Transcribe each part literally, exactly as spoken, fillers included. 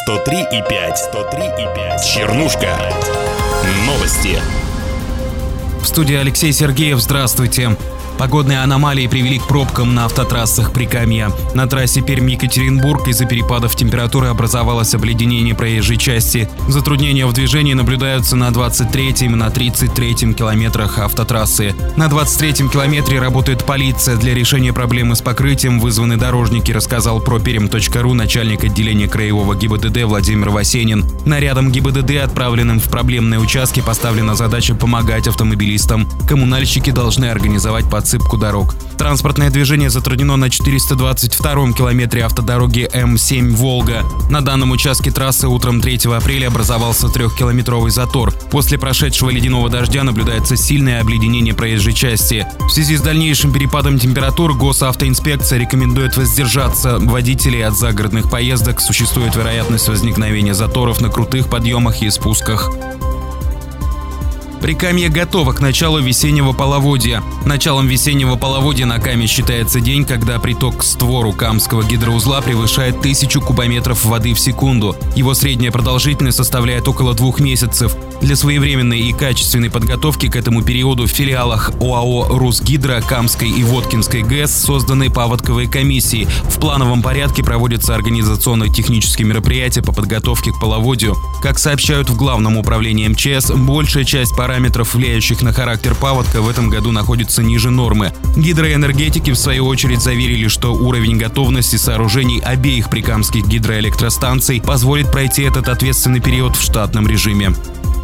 сто три и пять. сто три и пять. Чернушка. Новости. В студии Алексей Сергеев. Здравствуйте. Погодные аномалии привели к пробкам на автотрассах Прикамья. На трассе Пермь-Екатеринбург из-за перепадов температуры образовалось обледенение проезжей части. Затруднения в движении наблюдаются на двадцать третьем и на тридцать третьем километрах автотрассы. На двадцать третьем километре работает полиция. Для решения проблемы с покрытием вызваны дорожники, рассказал про пермь точка ру начальник отделения краевого ГИБДД Владимир Васенин. Нарядом ГИБДД, отправленным в проблемные участки, поставлена задача помогать автомобилистам. Коммунальщики должны организовать подсыпку отсыпку дорог. Транспортное движение затруднено на четыреста двадцать втором километре автодороги Эм семь «Волга». На данном участке трассы утром третьего апреля образовался трехкилометровый затор. После прошедшего ледяного дождя наблюдается сильное обледенение проезжей части. В связи с дальнейшим перепадом температур госавтоинспекция рекомендует воздержаться водителей от загородных поездок. Существует вероятность возникновения заторов на крутых подъемах и спусках. Прикамье готово к началу весеннего половодья. Началом весеннего половодья на Каме считается день, когда приток к створу Камского гидроузла превышает тысячу кубометров воды в секунду. Его средняя продолжительность составляет около двух месяцев. Для своевременной и качественной подготовки к этому периоду в филиалах ОАО «Русгидро», Камской и Воткинской ГЭС созданы паводковые комиссии. В плановом порядке проводятся организационно-технические мероприятия по подготовке к половодью. Как сообщают в Главном управлении эм че эс, большая часть параметров Параметров, влияющих на характер паводка, в этом году находится ниже нормы. Гидроэнергетики, в свою очередь, заверили, что уровень готовности сооружений обеих прикамских гидроэлектростанций позволит пройти этот ответственный период в штатном режиме.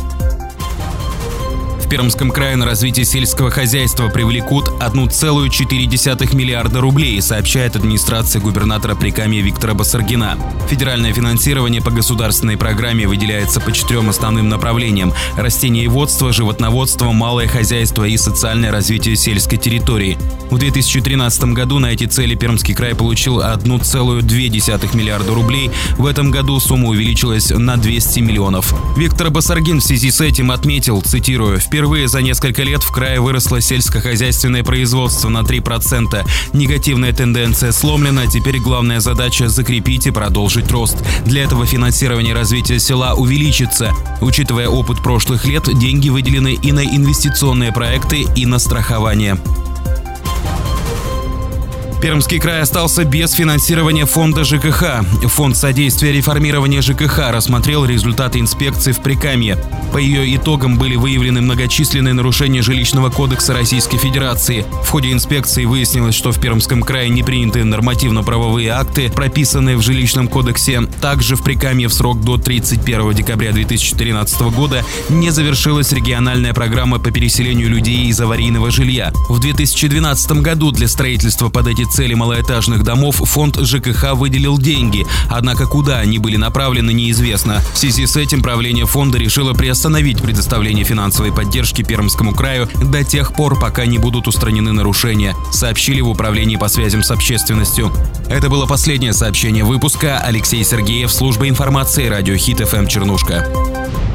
В Пермском крае на развитие сельского хозяйства привлекут одна целая четыре десятых миллиарда рублей, сообщает администрация губернатора Прикамья Виктора Басаргина. Федеральное финансирование по государственной программе выделяется по четырем основным направлениям: растениеводство, животноводство, малое хозяйство и социальное развитие сельской территории. В две тысячи тринадцатом году на эти цели Пермский край получил одна целая две десятых миллиарда рублей. В этом году сумма увеличилась на двести миллионов. Виктор Басаргин в связи с этим отметил, цитирую: «Впервые за несколько лет в крае выросло сельскохозяйственное производство на три процента. Негативная тенденция сломлена, теперь главная задача – закрепить и продолжить рост. Для этого финансирование развития села увеличится. Учитывая опыт прошлых лет, деньги выделены и на инвестиционные проекты, и на страхование». Пермский край остался без финансирования фонда ЖКХ. Фонд содействия реформирования ЖКХ рассмотрел результаты инспекции в Прикамье. По ее итогам были выявлены многочисленные нарушения Жилищного кодекса Российской Федерации. В ходе инспекции выяснилось, что в Пермском крае не приняты нормативно-правовые акты, прописанные в Жилищном кодексе. Также в Прикамье в срок до тридцать первого декабря две тысячи тринадцатого года не завершилась региональная программа по переселению людей из аварийного жилья. В две тысячи двенадцатом году для строительства под эти цели малоэтажных домов фонд ЖКХ выделил деньги, однако куда они были направлены, неизвестно. В связи с этим правление фонда решило приостановить предоставление финансовой поддержки Пермскому краю до тех пор, пока не будут устранены нарушения, сообщили в управлении по связям с общественностью. Это было последнее сообщение выпуска. Алексей Сергеев, служба информации, радио Хит эф эм Чернушка.